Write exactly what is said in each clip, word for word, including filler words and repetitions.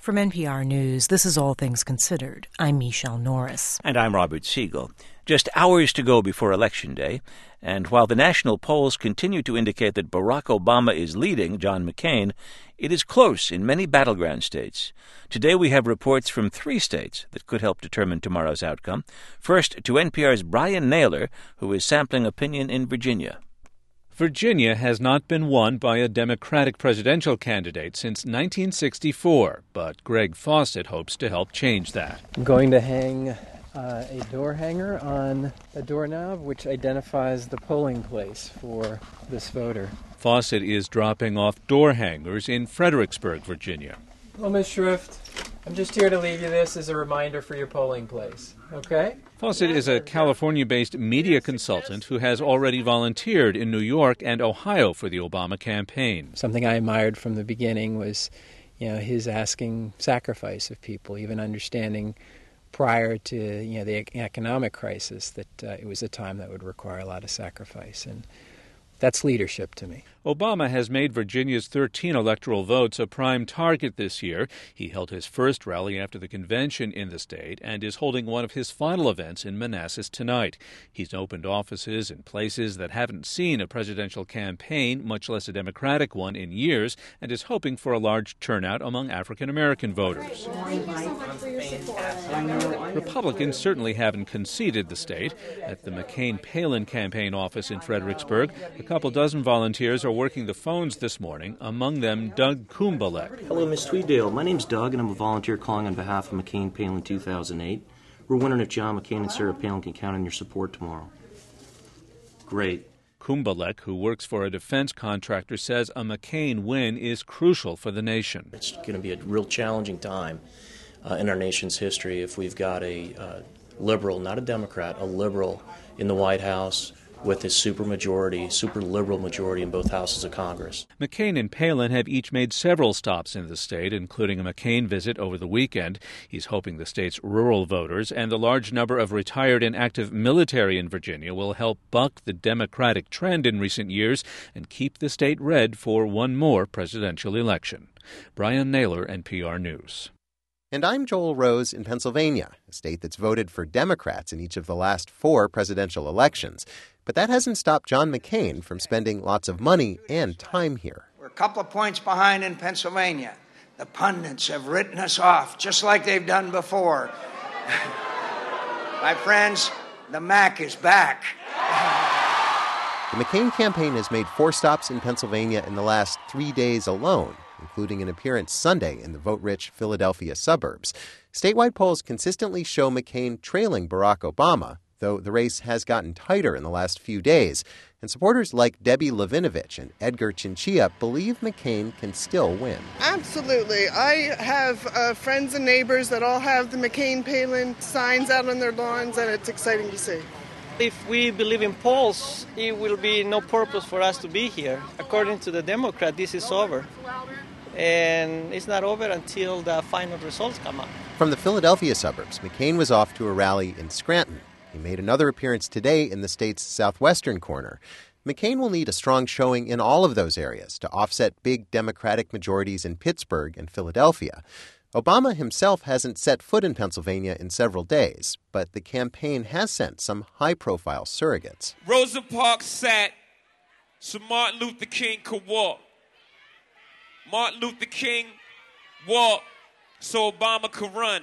From N P R News, this is All Things Considered. I'm Michelle Norris. And I'm Robert Siegel. Just hours to go before Election Day, and while the national polls continue to indicate that Barack Obama is leading John McCain, it is close in many battleground states. Today we have reports from three states that could help determine tomorrow's outcome. First, to N P R's Brian Naylor, who is sampling opinion in Virginia. Virginia has not been won by a Democratic presidential candidate since nineteen sixty-four, but Greg Fawcett hopes to help change that. I'm going to hang uh, a door hanger on a doorknob which identifies the polling place for this voter. Fawcett is dropping off door hangers in Fredericksburg, Virginia. Well, Miz Schrift, I'm just here to leave you this as a reminder for your polling place, okay? Fawcett is a California-based media consultant who has already volunteered in New York and Ohio for the Obama campaign. Something I admired from the beginning was, you know, his asking sacrifice of people, even understanding prior to, you know, the economic crisis that uh, it was a time that would require a lot of sacrifice. And that's leadership to me. Obama has made Virginia's thirteen electoral votes a prime target this year. He held his first rally after the convention in the state and is holding one of his final events in Manassas tonight. He's opened offices in places that haven't seen a presidential campaign, much less a Democratic one, in years, and is hoping for a large turnout among African-American voters. Republicans certainly haven't conceded the state. At the McCain-Palin campaign office in Fredericksburg, a couple dozen volunteers are working the phones this morning, among them Doug Kumbalek. Hello, Miss Tweeddale. My name's Doug, and I'm a volunteer calling on behalf of McCain-Palin two thousand eight. We're wondering if John McCain and Sarah Palin can count on your support tomorrow. Great. Kumbalek, who works for a defense contractor, says a McCain win is crucial for the nation. It's going to be a real challenging time uh, in our nation's history if we've got a uh, liberal, not a Democrat, a liberal in the White House with his super majority, super liberal majority in both houses of Congress. McCain and Palin have each made several stops in the state, including a McCain visit over the weekend. He's hoping the state's rural voters and the large number of retired and active military in Virginia will help buck the Democratic trend in recent years and keep the state red for one more presidential election. Brian Naylor, N P R News. And I'm Joel Rose in Pennsylvania, a state that's voted for Democrats in each of the last four presidential elections. But that hasn't stopped John McCain from spending lots of money and time here. We're a couple of points behind in Pennsylvania. The pundits have written us off, just like they've done before. My friends, the Mac is back. The McCain campaign has made four stops in Pennsylvania in the last three days alone, including an appearance Sunday in the vote-rich Philadelphia suburbs. Statewide polls consistently show McCain trailing Barack Obama, though the race has gotten tighter in the last few days. And supporters like Debbie Levinovich and Edgar Chinchilla believe McCain can still win. Absolutely. I have uh, friends and neighbors that all have the McCain-Palin signs out on their lawns, and it's exciting to see. If we believe in polls, it will be no purpose for us to be here. According to the Democrat, this is over. And it's not over until the final results come up. From the Philadelphia suburbs, McCain was off to a rally in Scranton. He made another appearance today in the state's southwestern corner. McCain will need a strong showing in all of those areas to offset big Democratic majorities in Pittsburgh and Philadelphia. Obama himself hasn't set foot in Pennsylvania in several days, but the campaign has sent some high-profile surrogates. Rosa Parks sat so Martin Luther King could walk. Martin Luther King walked so Obama could run.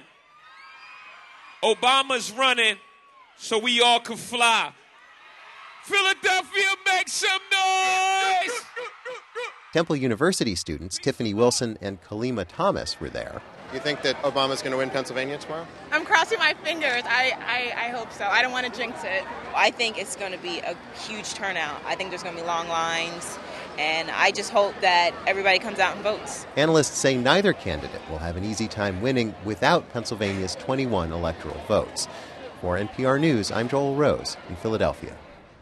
Obama's running so we all could fly. Philadelphia, make some noise! Temple University students Tiffany Wilson and Kalima Thomas were there. You think that Obama's going to win Pennsylvania tomorrow? I'm crossing my fingers. I, I, I hope so. I don't want to jinx it. I think it's going to be a huge turnout. I think there's going to be long lines, and I just hope that everybody comes out and votes. Analysts say neither candidate will have an easy time winning without Pennsylvania's twenty-one electoral votes. For N P R News, I'm Joel Rose in Philadelphia.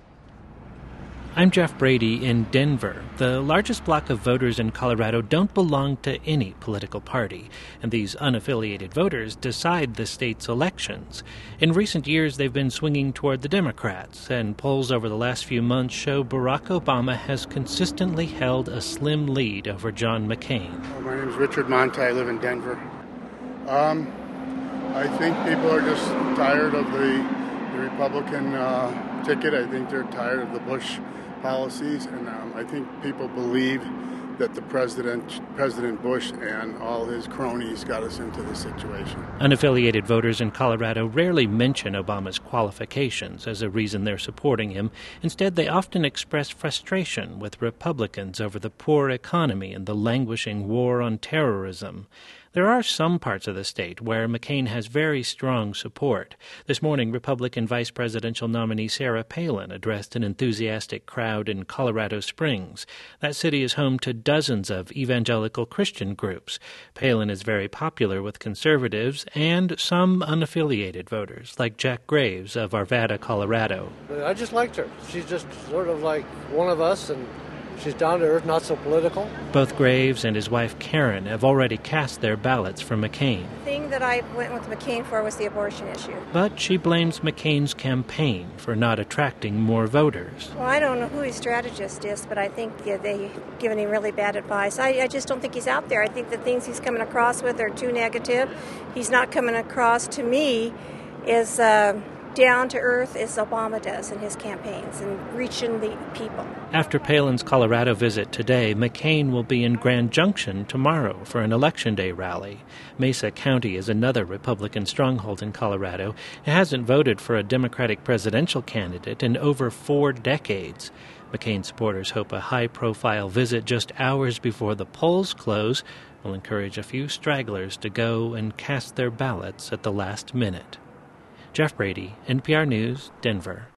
I'm Jeff Brady in Denver. The largest block of voters in Colorado don't belong to any political party, and these unaffiliated voters decide the state's elections. In recent years, they've been swinging toward the Democrats, and polls over the last few months show Barack Obama has consistently held a slim lead over John McCain. Well, my name is Richard Monte. I live in Denver. Um, I think people are just tired of the, the Republican uh, ticket. I think they're tired of the Bush policies, and um, I think people believe that the president, President Bush and all his cronies got us into this situation. Unaffiliated voters in Colorado rarely mention Obama's qualifications as a reason they're supporting him. Instead, they often express frustration with Republicans over the poor economy and the languishing war on terrorism. There are some parts of the state where McCain has very strong support. This morning, Republican vice presidential nominee Sarah Palin addressed an enthusiastic crowd in Colorado Springs. That city is home to dozens of evangelical Christian groups. Palin is very popular with conservatives and some unaffiliated voters, like Jack Graves of Arvada, Colorado. I just liked her. She's just sort of like one of us, and she's down to earth, not so political. Both Graves and his wife Karen have already cast their ballots for McCain. The thing that I went with McCain for was the abortion issue. But she blames McCain's campaign for not attracting more voters. Well, I don't know who his strategist is, but I think yeah, they've given him really bad advice. I, I just don't think he's out there. I think the things he's coming across with are too negative. He's not coming across, to me, as uh, down to earth as Obama does in his campaigns and reaching the people. After Palin's Colorado visit today, McCain will be in Grand Junction tomorrow for an Election Day rally. Mesa County is another Republican stronghold in Colorado. It hasn't voted for a Democratic presidential candidate in over four decades. McCain supporters hope a high-profile visit just hours before the polls close will encourage a few stragglers to go and cast their ballots at the last minute. Jeff Brady, N P R News, Denver.